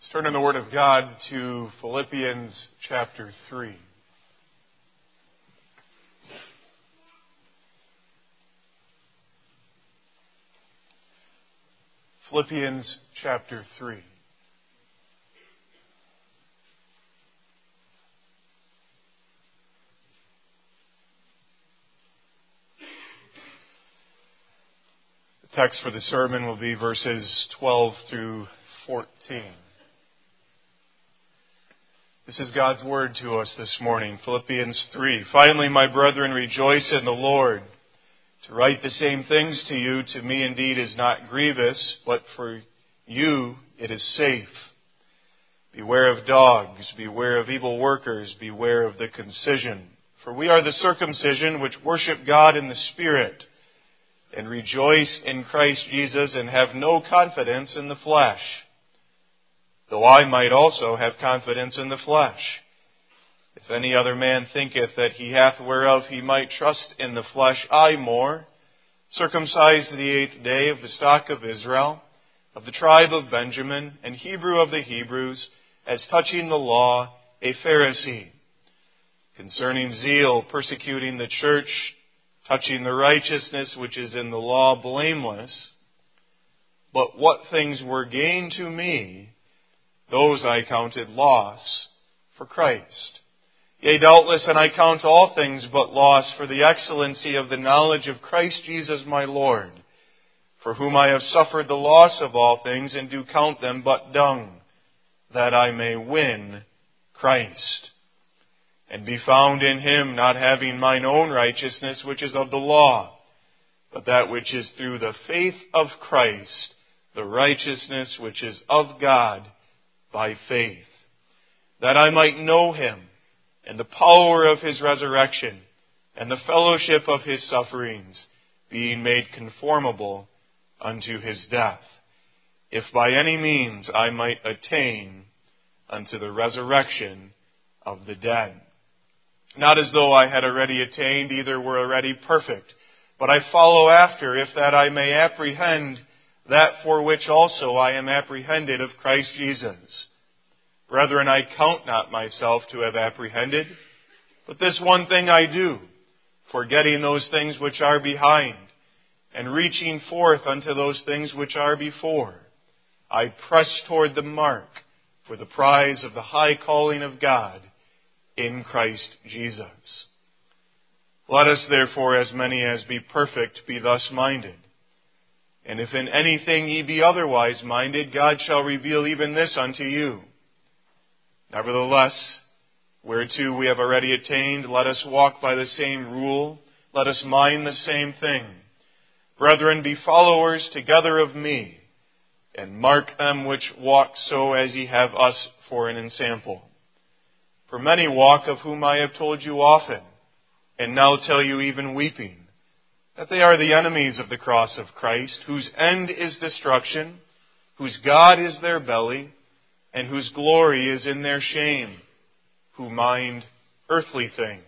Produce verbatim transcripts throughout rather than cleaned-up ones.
Let's turn in the Word of God to Philippians chapter three. Philippians chapter three. The text for the sermon will be verses twelve through fourteen. This is God's word to us this morning. Philippians three. Finally, my brethren, rejoice in the Lord. To write the same things to you, to me indeed is not grievous, but for you it is safe. Beware of dogs, beware of evil workers, beware of the concision. For we are the circumcision which worship God in the Spirit, and rejoice in Christ Jesus, and have no confidence in the flesh. Though I might also have confidence in the flesh. If any other man thinketh that he hath whereof he might trust in the flesh, I more, circumcised the eighth day of the stock of Israel, of the tribe of Benjamin, and Hebrew of the Hebrews, as touching the law, a Pharisee. Concerning zeal, persecuting the church, touching the righteousness which is in the law, blameless. But what things were gain to me, those I counted loss for Christ. Yea, doubtless, and I count all things but loss for the excellency of the knowledge of Christ Jesus my Lord, for whom I have suffered the loss of all things, and do count them but dung, that I may win Christ, and be found in Him, not having mine own righteousness, which is of the law, but that which is through the faith of Christ, the righteousness which is of God, by faith, that I might know Him, and the power of His resurrection, and the fellowship of His sufferings, being made conformable unto His death, if by any means I might attain unto the resurrection of the dead. Not as though I had already attained, either were already perfect, but I follow after, if that I may apprehend that for which also I am apprehended of Christ Jesus. Brethren, I count not myself to have apprehended, but this one thing I do, forgetting those things which are behind, and reaching forth unto those things which are before. I press toward the mark for the prize of the high calling of God in Christ Jesus. Let us therefore, as many as be perfect, be thus minded. And if in anything ye be otherwise minded, God shall reveal even this unto you. Nevertheless, whereto we have already attained, let us walk by the same rule, let us mind the same thing. Brethren, be followers together of me, and mark them which walk so as ye have us for an ensample. For many walk, of whom I have told you often, and now tell you even weeping, that they are the enemies of the cross of Christ, whose end is destruction, whose God is their belly, and whose glory is in their shame, who mind earthly things.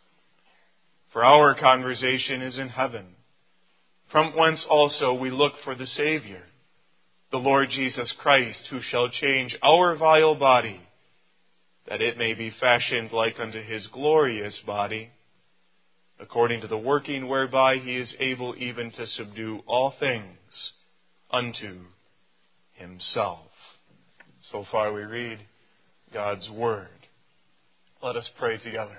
For our conversation is in heaven, from whence also we look for the Savior, the Lord Jesus Christ, who shall change our vile body, that it may be fashioned like unto His glorious body, according to the working whereby He is able even to subdue all things unto Himself. So far we read God's Word. Let us pray together.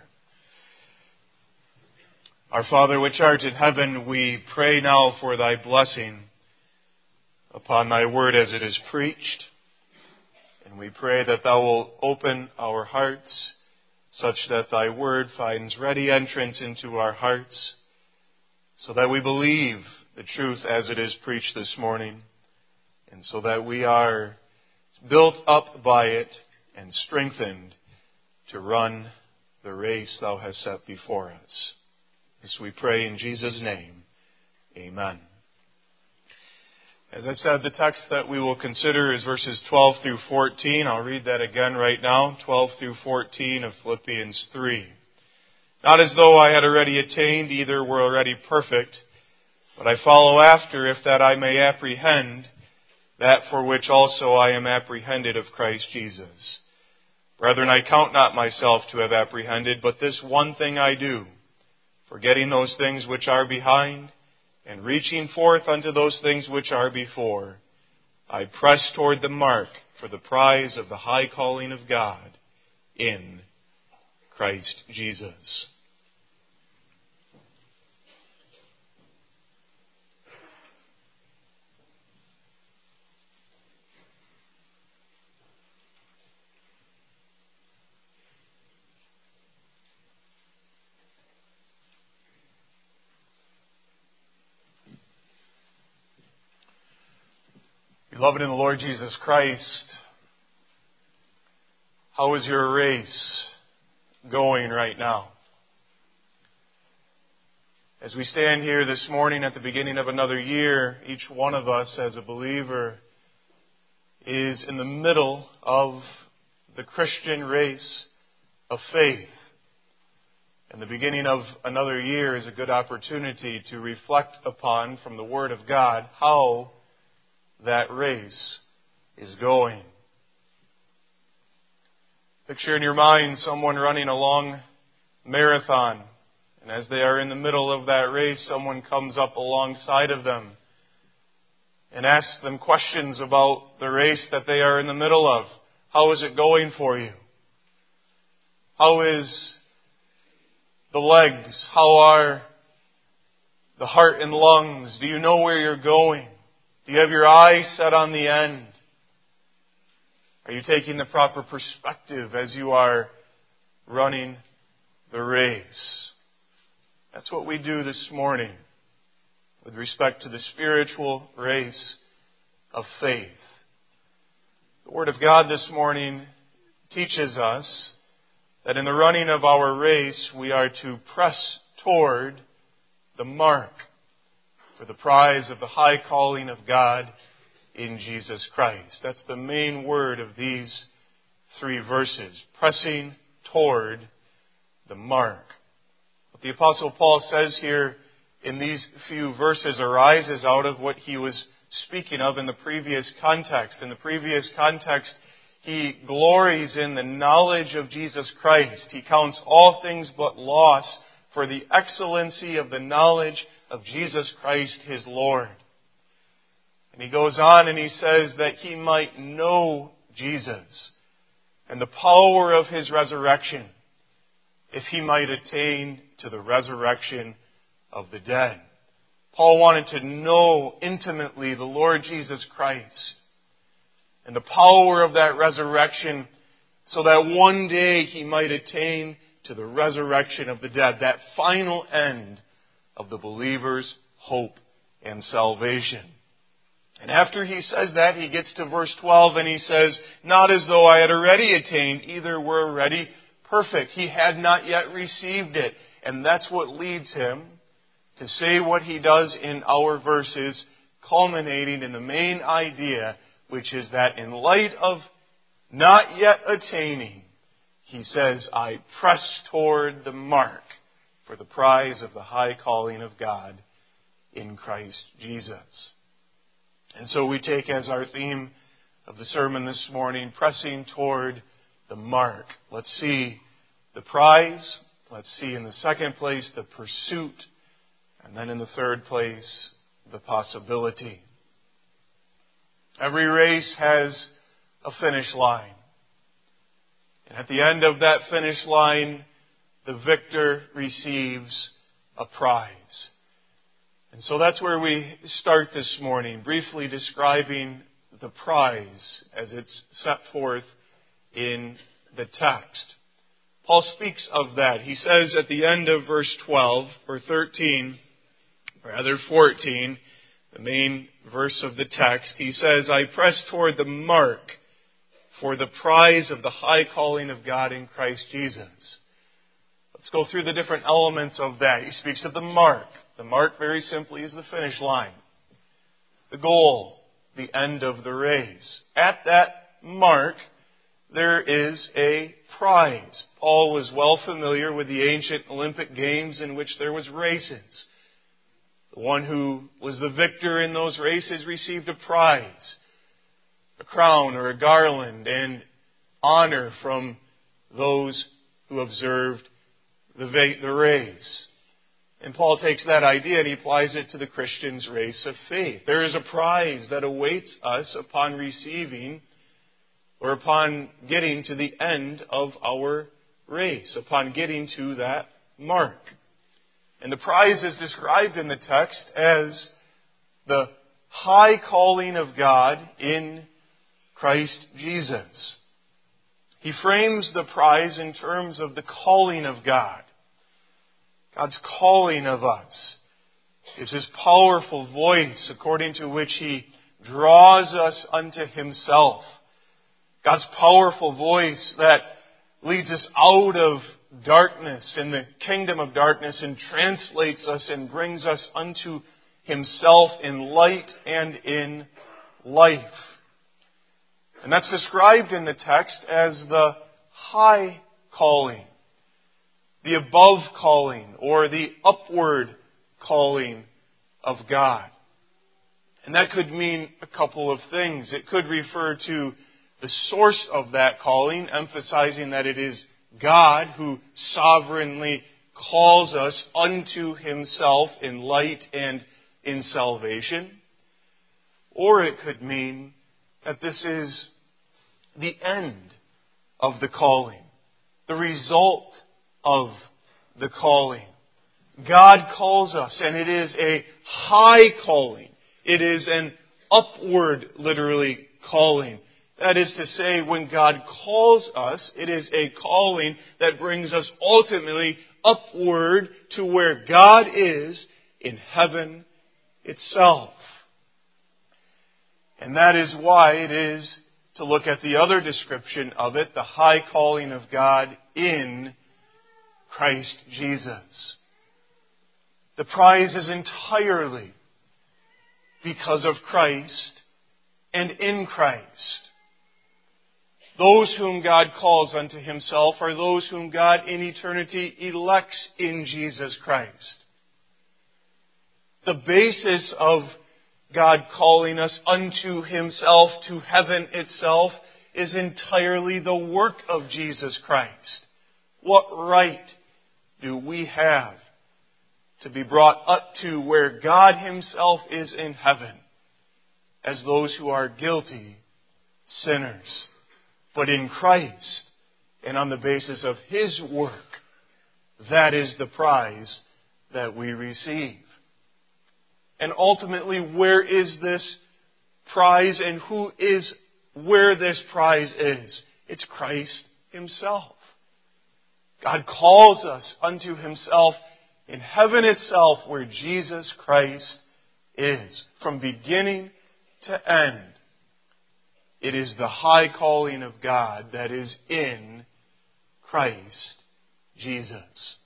Our Father which art in heaven, we pray now for Thy blessing upon Thy Word as it is preached. And we pray that Thou wilt open our hearts such that Thy Word finds ready entrance into our hearts, so that we believe the truth as it is preached this morning, and so that we are built up by it and strengthened to run the race Thou hast set before us. This we pray in Jesus' name. Amen. As I said, the text that we will consider is verses twelve through fourteen. I'll read that again right now, twelve through fourteen of Philippians three. Not as though I had already attained, either were already perfect, but I follow after, if that I may apprehend that for which also I am apprehended of Christ Jesus. Brethren, I count not myself to have apprehended, but this one thing I do, forgetting those things which are behind, and reaching forth unto those things which are before, I press toward the mark for the prize of the high calling of God in Christ Jesus. Beloved in the Lord Jesus Christ, how is your race going right now? As we stand here this morning at the beginning of another year, each one of us as a believer is in the middle of the Christian race of faith. And the beginning of another year is a good opportunity to reflect upon, from the Word of God, how that race is going. Picture in your mind someone running a long marathon, and as they are in the middle of that race, someone comes up alongside of them and asks them questions about the race that they are in the middle of. How is it going for you? How is the legs? How are the heart and lungs? Do you know where you're going? Do you have your eyes set on the end? Are you taking the proper perspective as you are running the race? That's what we do this morning with respect to the spiritual race of faith. The Word of God this morning teaches us that in the running of our race we are to press toward the mark for the prize of the high calling of God in Jesus Christ. That's the main word of these three verses. Pressing toward the mark. What the Apostle Paul says here in these few verses arises out of what he was speaking of in the previous context. In the previous context, he glories in the knowledge of Jesus Christ. He counts all things but loss for the excellency of the knowledge of Jesus Christ his Lord. And he goes on and he says that he might know Jesus and the power of his resurrection, if he might attain to the resurrection of the dead. Paul wanted to know intimately the Lord Jesus Christ and the power of that resurrection, so that one day he might attain to the resurrection of the dead, that final end of the believer's hope and salvation. And after he says that, he gets to verse twelve and he says, not as though I had already attained, either were already perfect. He had not yet received it. And that's what leads him to say what he does in our verses, culminating in the main idea, which is that in light of not yet attaining, he says, I press toward the mark for the prize of the high calling of God in Christ Jesus. And so we take as our theme of the sermon this morning, pressing toward the mark. Let's see the prize. Let's see in the second place the pursuit. And then in the third place, the possibility. Every race has a finish line. And at the end of that finish line, the victor receives a prize. And so that's where we start this morning, briefly describing the prize as it's set forth in the text. Paul speaks of that. He says at the end of verse twelve, or thirteen, rather fourteen, the main verse of the text, he says, I press toward the mark for the prize of the high calling of God in Christ Jesus. Let's go through the different elements of that. He speaks of the mark. The mark, very simply, is the finish line. The goal, the end of the race. At that mark, there is a prize. Paul was well familiar with the ancient Olympic Games in which there was races. The one who was the victor in those races received a prize. a crown or a garland, and honor from those who observed the, va- the race. And Paul takes that idea and he applies it to the Christian's race of faith. There is a prize that awaits us upon receiving or upon getting to the end of our race, upon getting to that mark. And the prize is described in the text as the high calling of God in Christ Jesus. He frames the prize in terms of the calling of God. God's calling of us is His powerful voice according to which He draws us unto Himself. God's powerful voice that leads us out of darkness in the kingdom of darkness and translates us and brings us unto Himself in light and in life. And that's described in the text as the high calling, the above calling, or the upward calling of God. And that could mean a couple of things. It could refer to the source of that calling, emphasizing that it is God who sovereignly calls us unto Himself in light and in salvation. Or it could mean that this is the end of the calling, the result of the calling. God calls us, and it is a high calling. It is an upward, literally, calling. That is to say, when God calls us, it is a calling that brings us ultimately upward to where God is in heaven itself. And that is why it is, to look at the other description of it, the high calling of God in Christ Jesus. The prize is entirely because of Christ and in Christ. Those whom God calls unto Himself are those whom God in eternity elects in Jesus Christ. The basis of God calling us unto Himself, to heaven itself, is entirely the work of Jesus Christ. What right do we have to be brought up to where God Himself is in heaven as those who are guilty sinners? But in Christ, and on the basis of His work, that is the prize that we receive. And ultimately, where is this prize and who is where this prize is? It's Christ Himself. God calls us unto Himself in heaven itself, where Jesus Christ is. From beginning to end, it is the high calling of God that is in Christ Jesus.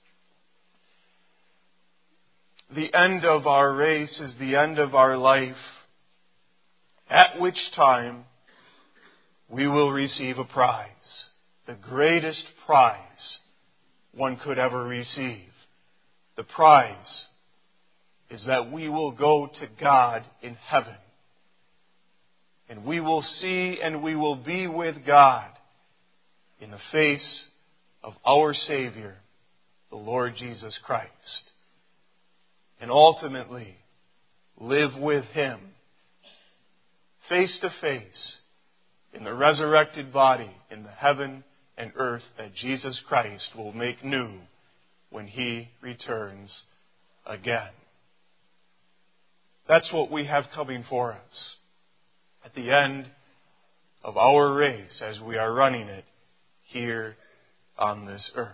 The end of our race is the end of our life, at which time we will receive a prize, the greatest prize one could ever receive. The prize is that we will go to God in heaven. And we will see and we will be with God in the face of our Savior, the Lord Jesus Christ. And ultimately live with Him face to face in the resurrected body in the heaven and earth that Jesus Christ will make new when He returns again. That's what we have coming for us at the end of our race as we are running it here on this earth.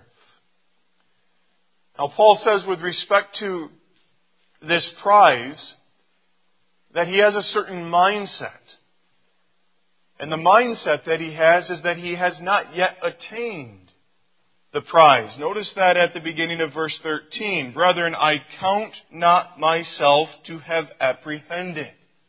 Now, Paul says with respect to this prize that he has a certain mindset. And the mindset that he has is that he has not yet attained the prize. Notice that at the beginning of verse thirteen. Brethren, I count not myself to have apprehended.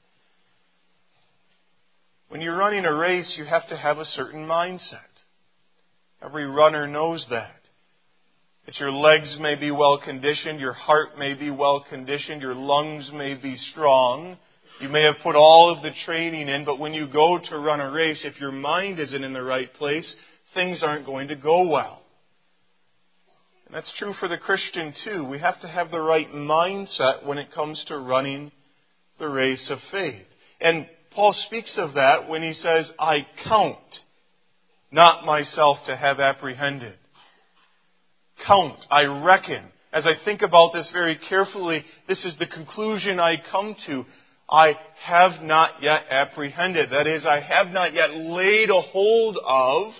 When you're running a race, you have to have a certain mindset. Every runner knows that. That your legs may be well conditioned, your heart may be well conditioned, your lungs may be strong, You may have put all of the training in, but when you go to run a race, if your mind isn't in the right place, things aren't going to go well. And that's true for the Christian too. We have to have the right mindset when it comes to running the race of faith. And Paul speaks of that when he says, I count not myself to have apprehended. Count, I reckon. As I think about this very carefully, this is the conclusion I come to. I have not yet apprehended. That is, I have not yet laid a hold of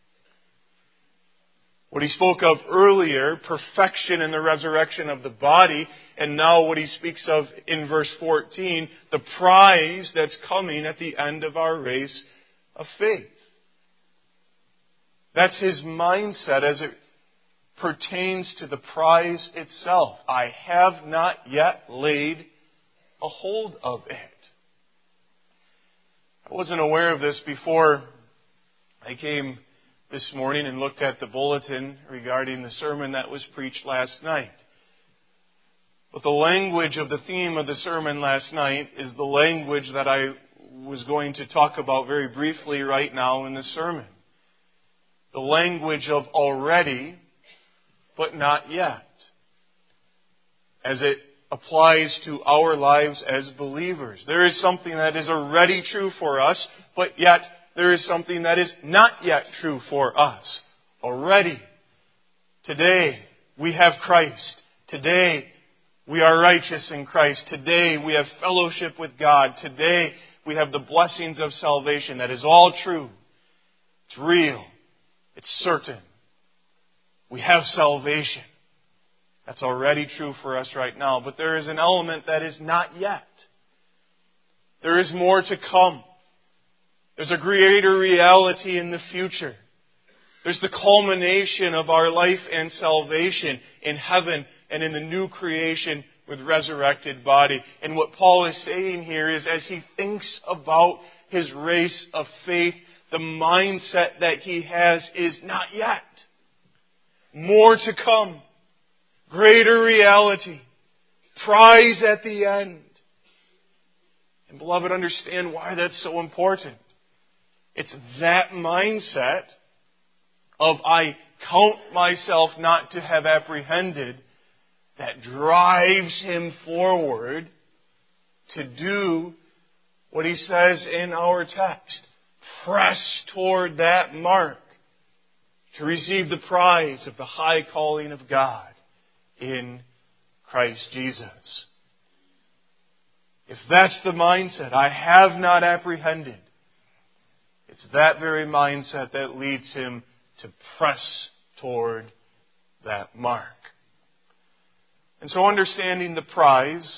what he spoke of earlier, perfection in the resurrection of the body, and now what he speaks of in verse fourteen, the prize that's coming at the end of our race of faith. That's his mindset as it pertains to the prize itself. I have not yet laid a hold of it. I wasn't aware of this before I came this morning and looked at the bulletin regarding the sermon that was preached last night. But the language of the theme of the sermon last night is the language that I was going to talk about very briefly right now in the sermon. The language of already, but not yet, as it applies to our lives as believers. There is something that is already true for us, but yet there is something that is not yet true for us. Already, today, we have Christ. Today, we are righteous in Christ. Today, we have fellowship with God. Today, we have the blessings of salvation. That is all true. It's real. It's certain. We have salvation. That's already true for us right now. But there is an element that is not yet. There is more to come. There's a greater reality in the future. There's the culmination of our life and salvation in heaven and in the new creation with resurrected body. And what Paul is saying here is, as he thinks about his race of faith, the mindset that he has is not yet. More to come. Greater reality. Prize at the end. And beloved, understand why that's so important. It's that mindset of I count myself not to have apprehended that drives him forward to do what he says in our text. Press toward that mark to receive the prize of the high calling of God in Christ Jesus. If that's the mindset, I have not apprehended, it's that very mindset that leads him to press toward that mark. And so, understanding the prize,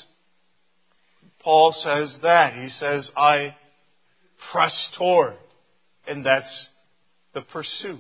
Paul says that. He says, I press toward. And that's the pursuit.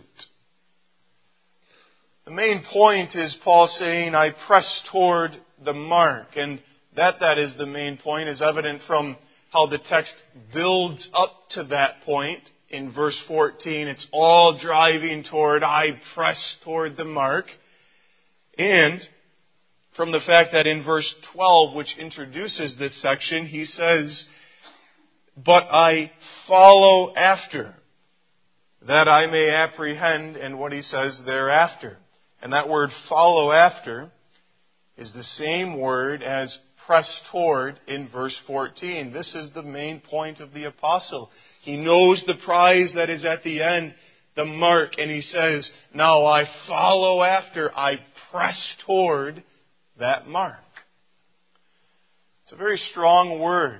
The main point is Paul saying, I press toward the mark. And that that is the main point is evident from how the text builds up to that point. In verse fourteen, it's all driving toward, I press toward the mark. And from the fact that in verse twelve, which introduces this section, he says, but I follow after, that I may apprehend, and what he says thereafter. And that word follow after is the same word as press toward in verse fourteen. This is the main point of the apostle. He knows the prize that is at the end, the mark, and he says, now I follow after, I press toward that mark. It's a very strong word.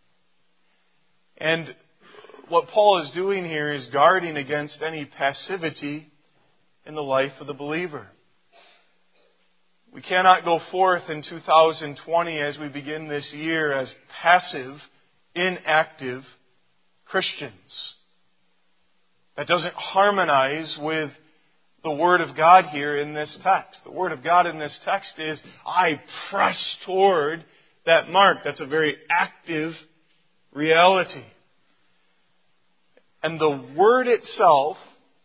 And what Paul is doing here is guarding against any passivity in the life of the believer. We cannot go forth in two thousand twenty as we begin this year as passive, inactive Christians. That doesn't harmonize with the Word of God here in this text. The Word of God in this text is, I press toward that mark. That's a very active reality. And the word itself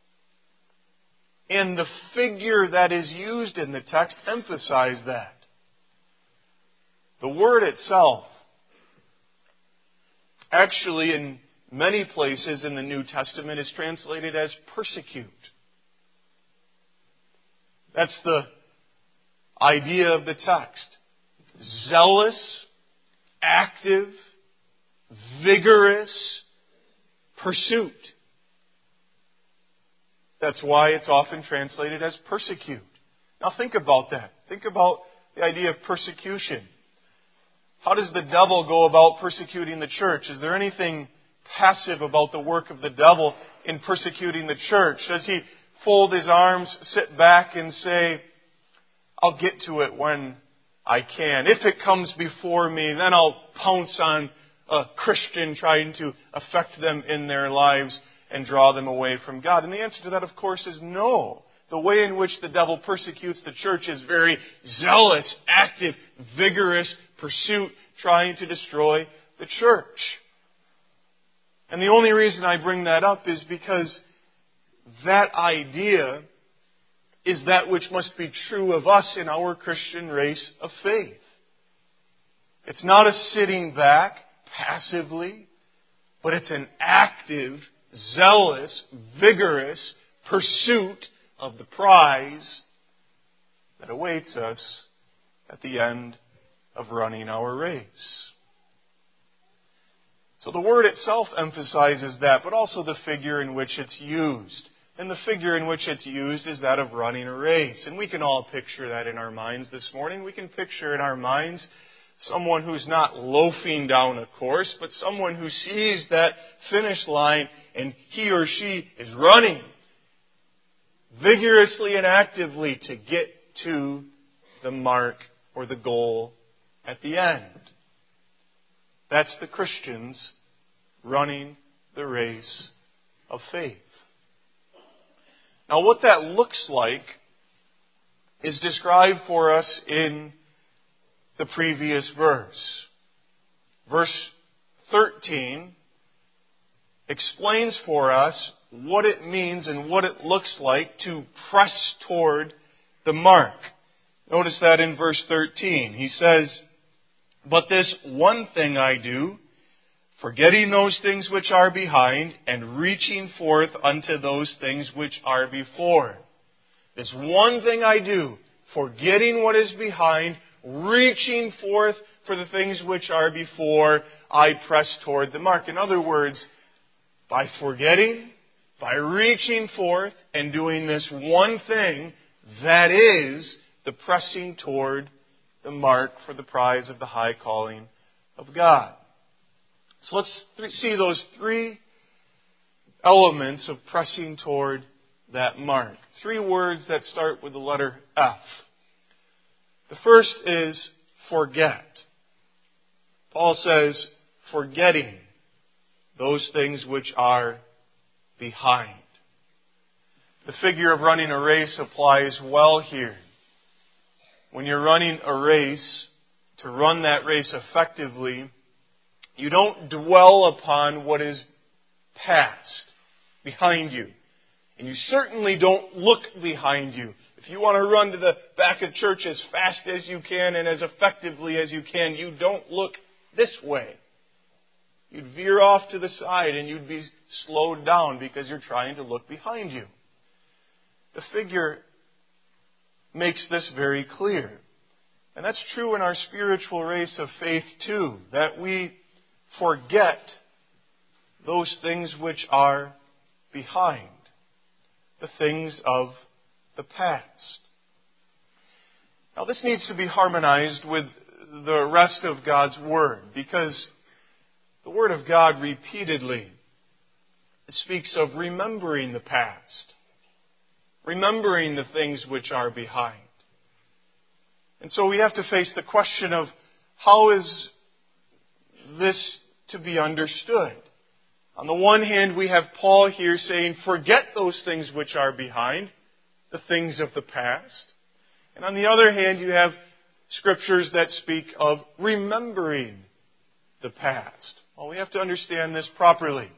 and the figure that is used in the text emphasize that. The word itself actually in many places in the New Testament is translated as persecute. That's the idea of the text. Zealous, active, vigorous pursuit. That's why it's often translated as persecute. Now think about that. Think about the idea of persecution. How does the devil go about persecuting the church? Is there anything passive about the work of the devil in persecuting the church? Does he fold his arms, sit back and say, I'll get to it when I can. If it comes before me, then I'll pounce on a Christian trying to affect them in their lives and draw them away from God? And the answer to that, of course, is no. The way in which the devil persecutes the church is very zealous, active, vigorous pursuit, trying to destroy the church. And the only reason I bring that up is because that idea is that which must be true of us in our Christian race of faith. It's not a sitting back passively, but it's an active, zealous, vigorous pursuit of the prize that awaits us at the end of running our race. So the word itself emphasizes that, but also the figure in which it's used. And the figure in which it's used is that of running a race. And we can all picture that in our minds this morning. We can picture in our minds someone who's not loafing down a course, but someone who sees that finish line and he or she is running vigorously and actively to get to the mark or the goal at the end. That's the Christians running the race of faith. Now, what that looks like is described for us in the previous verse. Verse thirteen explains for us what it means and what it looks like to press toward the mark. Notice that in verse thirteen. He says, "But this one thing I do, forgetting those things which are behind, and reaching forth unto those things which are before." This one thing I do, forgetting what is behind, reaching forth for the things which are before, I press toward the mark. In other words, by forgetting, by reaching forth, and doing this one thing, that is the pressing toward the mark for the prize of the high calling of God. So let's th- see those three elements of pressing toward that mark. Three words that start with the letter F. The first is forget. Paul says, forgetting those things which are behind. The figure of running a race applies well here. When you're running a race, to run that race effectively, you don't dwell upon what is past, behind you. And you certainly don't look behind you. If you want to run to the back of church as fast as you can and as effectively as you can, you don't look this way. You'd veer off to the side and you'd be slowed down because you're trying to look behind you. The figure makes this very clear. And that's true in our spiritual race of faith too, that we forget those things which are behind, the things of the past. Now this needs to be harmonized with the rest of God's Word, because the Word of God repeatedly speaks of remembering the past, remembering the things which are behind. And so we have to face the question of how is this to be understood? On the one hand, we have Paul here saying, forget those things which are behind, the things of the past. And on the other hand, you have scriptures that speak of remembering the past. Well, we have to understand this properly.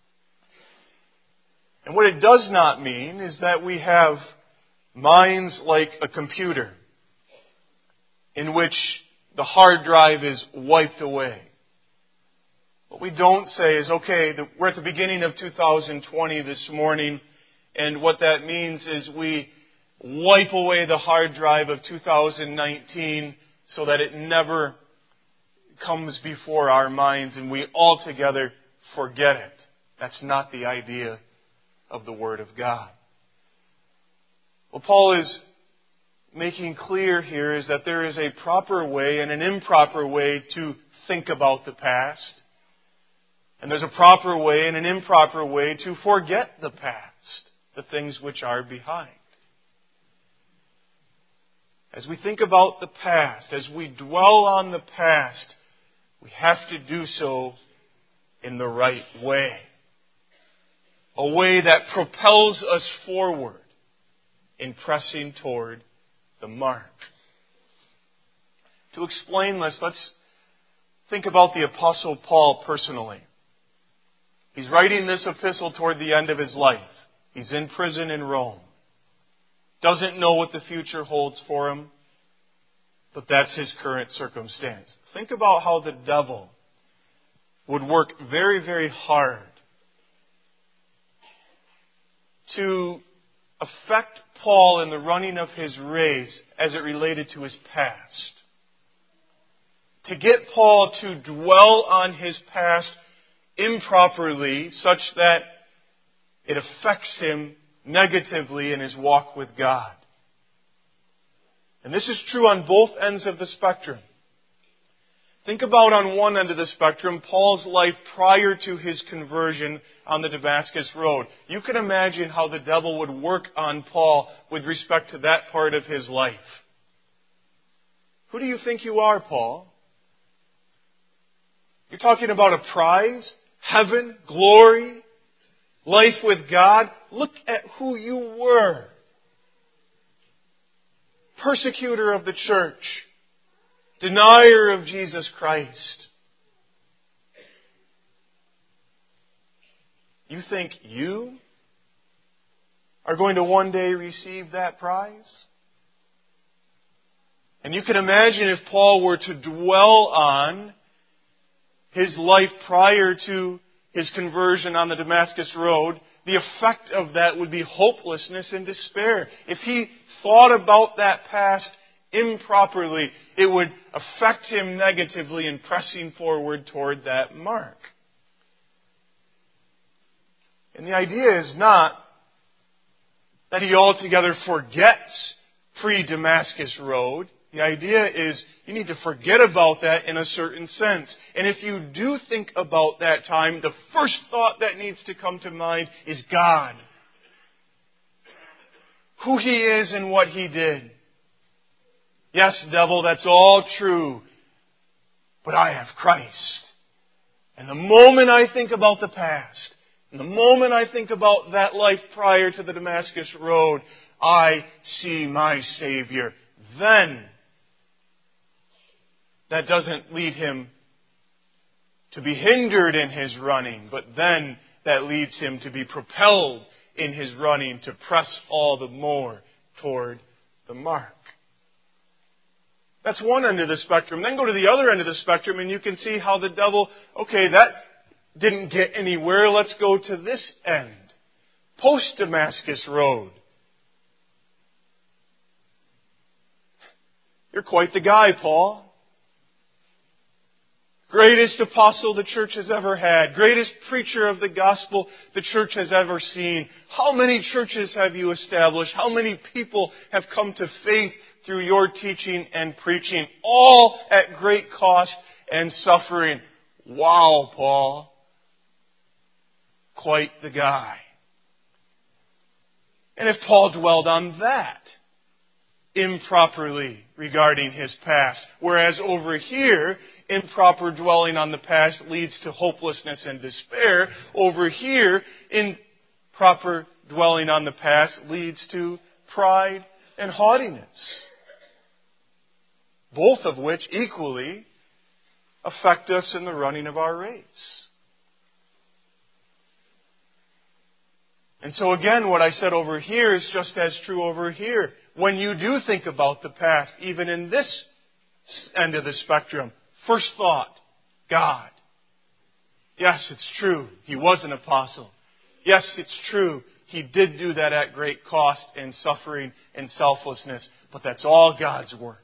And what it does not mean is that we have minds like a computer in which the hard drive is wiped away. What we don't say is, okay, the, we're at the beginning of two thousand twenty this morning, and what that means is we wipe away the hard drive of two thousand nineteen so that it never comes before our minds and we altogether forget it. That's not the idea of the Word of God. What Paul is making clear here is that there is a proper way and an improper way to think about the past. And there's a proper way and an improper way to forget the past, the things which are behind. As we think about the past, as we dwell on the past, we have to do so in the right way. A way that propels us forward in pressing toward the mark. To explain this, let's think about the Apostle Paul personally. He's writing this epistle toward the end of his life. He's in prison in Rome. Doesn't know what the future holds for him, but that's his current circumstance. Think about how the devil would work very, very hard to affect Paul in the running of his race as it related to his past. To get Paul to dwell on his past improperly such that it affects him negatively in his walk with God. And this is true on both ends of the spectrum. Think about on one end of the spectrum, Paul's life prior to his conversion on the Damascus Road. You can imagine how the devil would work on Paul with respect to that part of his life. Who do you think you are, Paul? You're talking about a prize, heaven, glory, life with God. Look at who you were. Persecutor of the church. Denier of Jesus Christ. You think you are going to one day receive that prize? And you can imagine if Paul were to dwell on his life prior to his conversion on the Damascus Road, the effect of that would be hopelessness and despair. If he thought about that past improperly, it would affect him negatively in pressing forward toward that mark. And the idea is not that he altogether forgets pre-Damascus Road. The idea is you need to forget about that in a certain sense. And if you do think about that time, the first thought that needs to come to mind is God. Who He is and what He did. Yes, devil, that's all true. But I have Christ. And the moment I think about the past, and the moment I think about that life prior to the Damascus Road, I see my Savior. Then, that doesn't lead him to be hindered in his running, but then that leads him to be propelled in his running to press all the more toward the mark. That's one end of the spectrum. Then go to the other end of the spectrum and you can see how the devil, okay, that didn't get anywhere. Let's go to this end. Post-Damascus Road. You're quite the guy, Paul. Greatest apostle the church has ever had. Greatest preacher of the gospel the church has ever seen. How many churches have you established? How many people have come to faith through your teaching and preaching? All at great cost and suffering. Wow, Paul. Quite the guy. And if Paul dwelled on that improperly regarding his past, whereas over here, improper dwelling on the past leads to hopelessness and despair, over here, improper dwelling on the past leads to pride and haughtiness. Both of which equally affect us in the running of our race. And so again, what I said over here is just as true over here. When you do think about the past, even in this end of the spectrum, first thought, God. Yes, it's true. He was an apostle. Yes, it's true. He did do that at great cost and suffering and selflessness. But that's all God's work.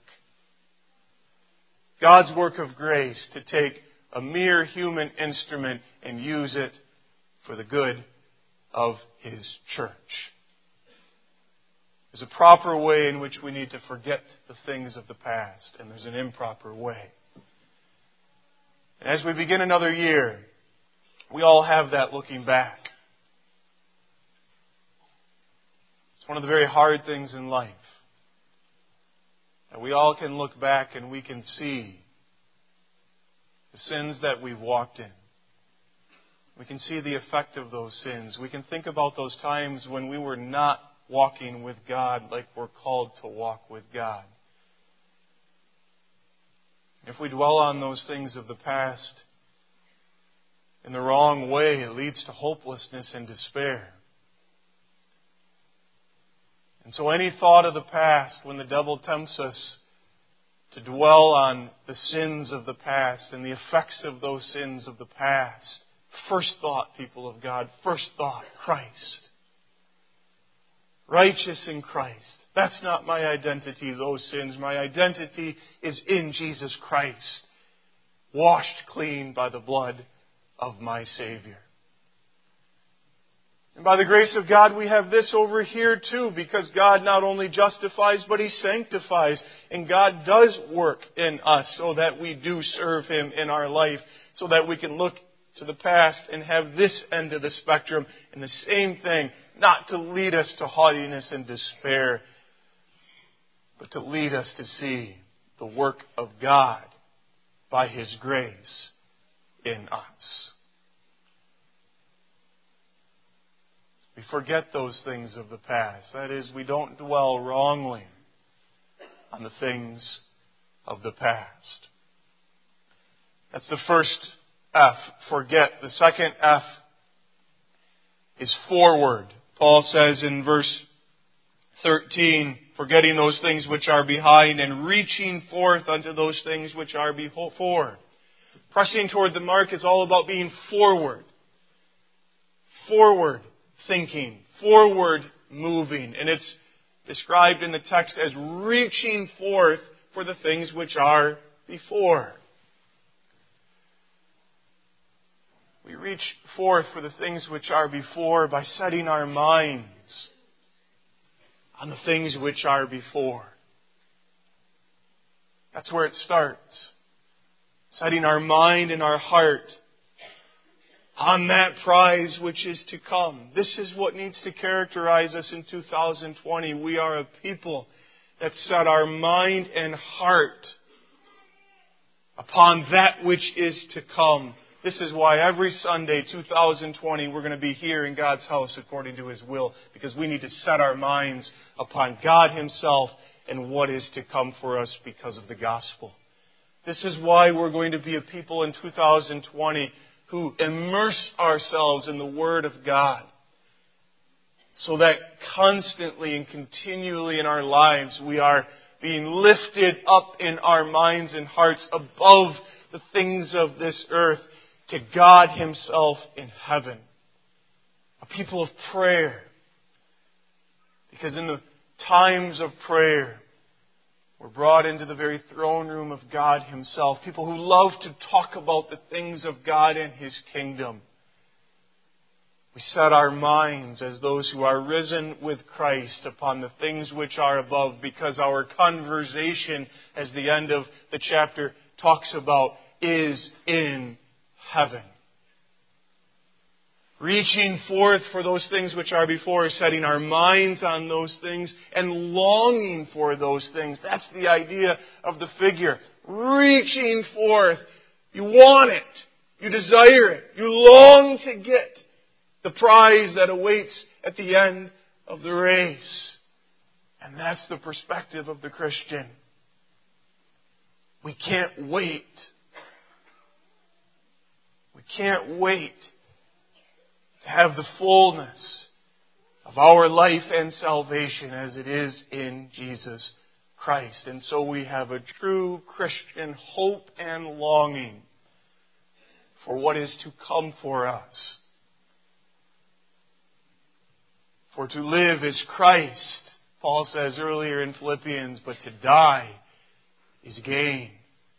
God's work of grace to take a mere human instrument and use it for the good of His church. There's a proper way in which we need to forget the things of the past, and there's an improper way. And as we begin another year, we all have that looking back. It's one of the very hard things in life. And we all can look back and we can see the sins that we've walked in. We can see the effect of those sins. We can think about those times when we were not walking with God like we're called to walk with God. If we dwell on those things of the past in the wrong way, it leads to hopelessness and despair. And so any thought of the past, when the devil tempts us to dwell on the sins of the past and the effects of those sins of the past, first thought, people of God, first thought, Christ. Righteous in Christ. That's not my identity, those sins. My identity is in Jesus Christ, washed clean by the blood of my Savior. And by the grace of God, we have this over here too, because God not only justifies, but He sanctifies. And God does work in us so that we do serve Him in our life, so that we can look to the past and have this end of the spectrum. And the same thing, not to lead us to haughtiness and despair, but to lead us to see the work of God by His grace in us. We forget those things of the past. That is, we don't dwell wrongly on the things of the past. That's the first F, forget. The second F is forward. Paul says in verse thirteen, forgetting those things which are behind and reaching forth unto those things which are before. Pressing toward the mark is all about being forward. Forward thinking, forward moving. And it's described in the text as reaching forth for the things which are before. We reach forth for the things which are before by setting our minds on the things which are before. That's where it starts. Setting our mind and our heart on that prize which is to come. This is what needs to characterize us in two thousand twenty. We are a people that set our mind and heart upon that which is to come. This is why every Sunday, two thousand twenty, we're going to be here in God's house according to His will, because we need to set our minds upon God Himself and what is to come for us because of the gospel. This is why we're going to be a people in two thousand twenty who immerse ourselves in the Word of God, so that constantly and continually in our lives we are being lifted up in our minds and hearts above the things of this earth to God Himself in heaven. A people of prayer. Because in the times of prayer, we're brought into the very throne room of God Himself. People who love to talk about the things of God and His kingdom. We set our minds as those who are risen with Christ upon the things which are above, because our conversation, as the end of the chapter talks about, is in heaven. Reaching forth for those things which are before, setting our minds on those things and longing for those things. That's the idea of the figure. Reaching forth. You want it. You desire it. You long to get the prize that awaits at the end of the race. And that's the perspective of the Christian. We can't wait. We can't wait to have the fullness of our life and salvation as it is in Jesus Christ. And so we have a true Christian hope and longing for what is to come for us. For to live is Christ, Paul says earlier in Philippians, but to die is gain.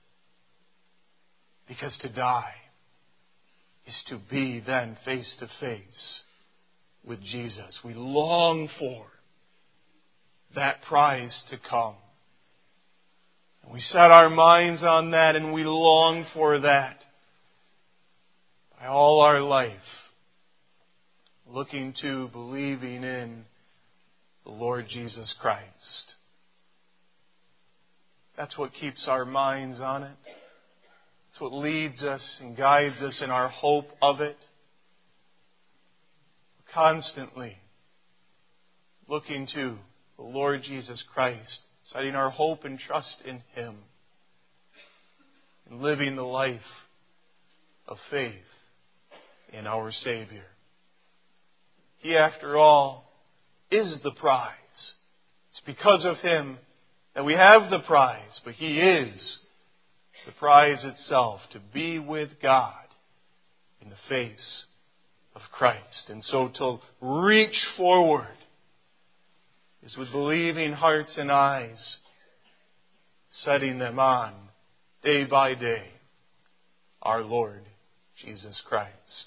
Because to die is to be then face to face with Jesus. We long for that prize to come. And we set our minds on that and we long for that by all our life. Looking to, believing in the Lord Jesus Christ. That's what keeps our minds on it. It's what leads us and guides us in our hope of it. Constantly looking to the Lord Jesus Christ, setting our hope and trust in Him, and living the life of faith in our Savior. He, after all, is the prize. It's because of Him that we have the prize, but He is the prize itself, to be with God in the face of Christ. And so to reach forward is with believing hearts and eyes, setting them on day by day, our Lord Jesus Christ.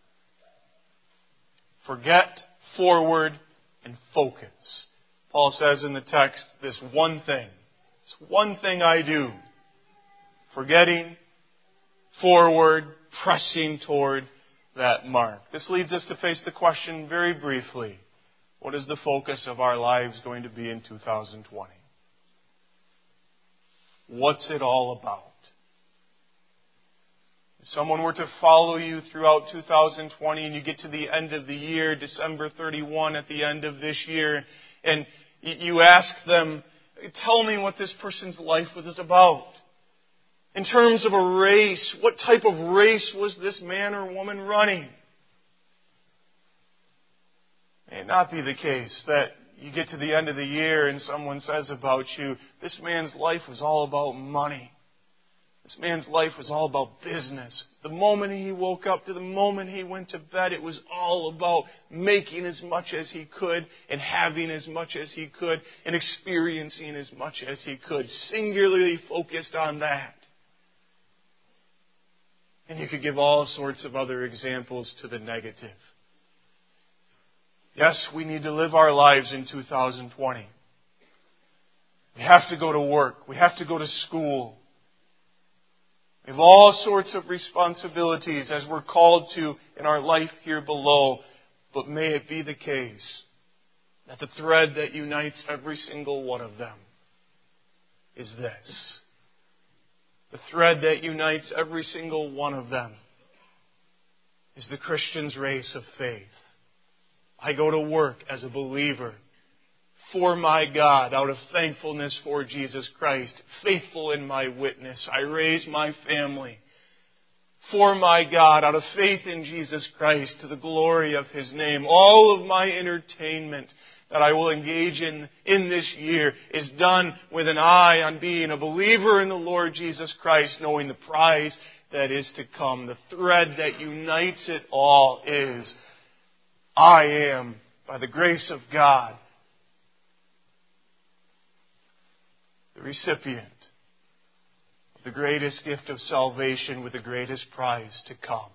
Forget, forward, and focus. Paul says in the text, this one thing. This one thing I do. Forgetting, forward, pressing toward that mark. This leads us to face the question very briefly. What is the focus of our lives going to be in two thousand twenty? What's it all about? If someone were to follow you throughout two thousand twenty and you get to the end of the year, December thirty-first at the end of this year, and you ask them, tell me what this person's life was about. In terms of a race, what type of race was this man or woman running? May it not be the case that you get to the end of the year and someone says about you, this man's life was all about money. This man's life was all about business. The moment he woke up to the moment he went to bed, it was all about making as much as he could and having as much as he could and experiencing as much as he could. Singularly focused on that. And you could give all sorts of other examples to the negative. Yes, we need to live our lives in two thousand twenty. We have to go to work. We have to go to school. We have all sorts of responsibilities as we're called to in our life here below. But may it be the case that the thread that unites every single one of them is this. The thread that unites every single one of them is the Christian's race of faith. I go to work as a believer for my God out of thankfulness for Jesus Christ, faithful in my witness. I raise my family for my God out of faith in Jesus Christ to the glory of His name. All of my entertainment that I will engage in in this year is done with an eye on being a believer in the Lord Jesus Christ, knowing the prize that is to come. The thread that unites it all is, I am, by the grace of God, the recipient of the greatest gift of salvation with the greatest prize to come.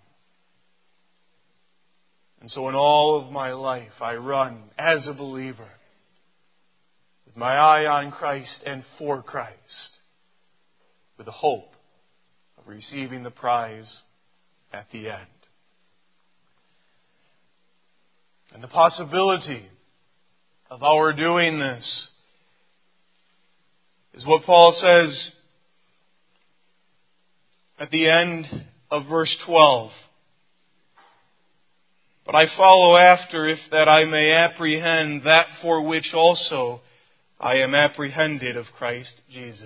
And so in all of my life, I run as a believer with my eye on Christ and for Christ, with the hope of receiving the prize at the end. And the possibility of our doing this is what Paul says at the end of verse twelve. But I follow after, if that I may apprehend that for which also I am apprehended of Christ Jesus.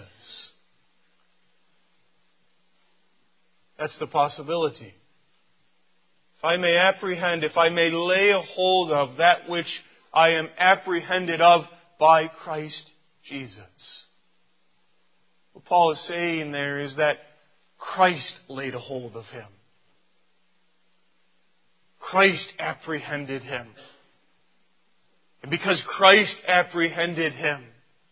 That's the possibility. If I may apprehend, if I may lay a hold of that which I am apprehended of by Christ Jesus. What Paul is saying there is that Christ laid a hold of him. Christ apprehended him. And because Christ apprehended him,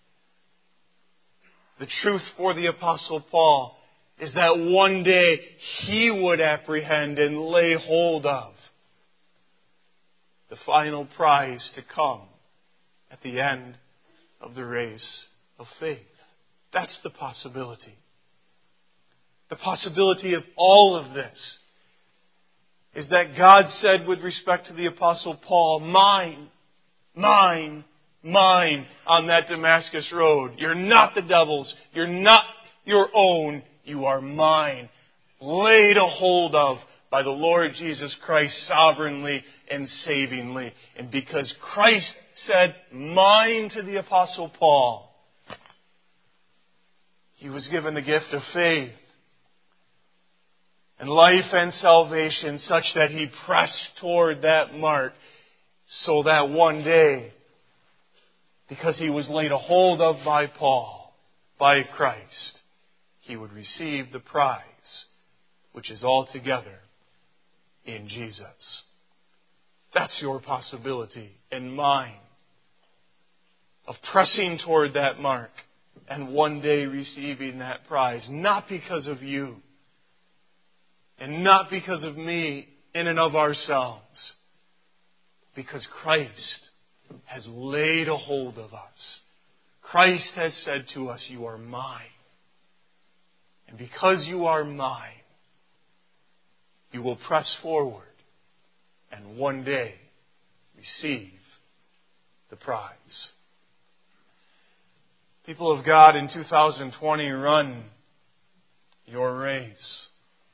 the truth for the Apostle Paul is that one day he would apprehend and lay hold of the final prize to come at the end of the race of faith. That's the possibility. The possibility of all of this is that God said with respect to the Apostle Paul, mine, mine, mine on that Damascus road. You're not the devil's. You're not your own. You are mine. Laid a hold of by the Lord Jesus Christ sovereignly and savingly. And because Christ said, mine to the Apostle Paul, he was given the gift of faith and life and salvation such that he pressed toward that mark so that one day, because he was laid a hold of by Paul, by Christ, he would receive the prize, which is altogether in Jesus. That's your possibility and mine of pressing toward that mark and one day receiving that prize, not because of you and not because of me in and of ourselves, because Christ has laid a hold of us. Christ has said to us, you are mine. And because you are mine, you will press forward and one day receive the prize. People of God, in two thousand twenty, run your race.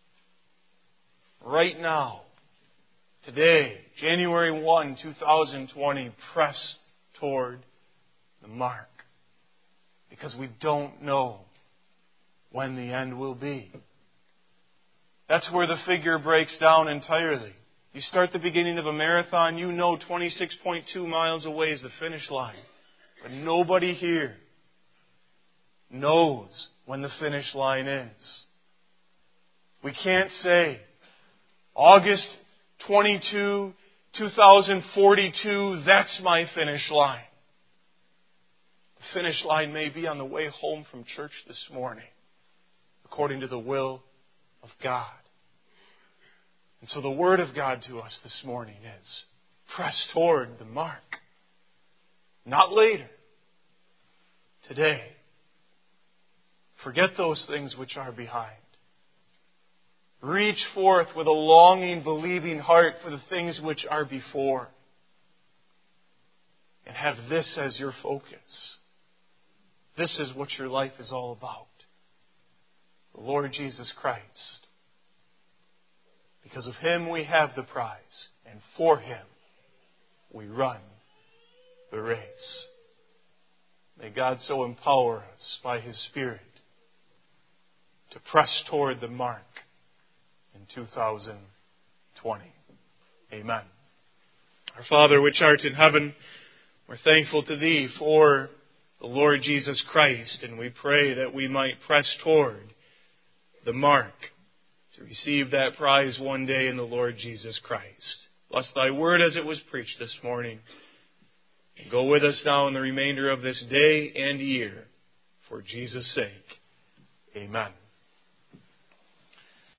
Right now, today, January first, two thousand twenty, press toward the mark. Because we don't know when the end will be. That's where the figure breaks down entirely. You start the beginning of a marathon, you know twenty-six point two miles away is the finish line. But nobody here knows when the finish line is. We can't say, August twenty-second, two thousand forty-two, that's my finish line. The finish line may be on the way home from church this morning, according to the will of God. And so the Word of God to us this morning is, press toward the mark. Not later. Today. Forget those things which are behind. Reach forth with a longing, believing heart for the things which are before. And have this as your focus. This is what your life is all about. The Lord Jesus Christ. Because of Him we have the prize. And for Him we run the race. May God so empower us by His Spirit to press toward the mark in two thousand twenty. Amen. Our Father which art in heaven, we're thankful to Thee for the Lord Jesus Christ, and we pray that we might press toward the mark to receive that prize one day in the Lord Jesus Christ. Bless Thy word as it was preached this morning. And go with us now in the remainder of this day and year. For Jesus' sake. Amen.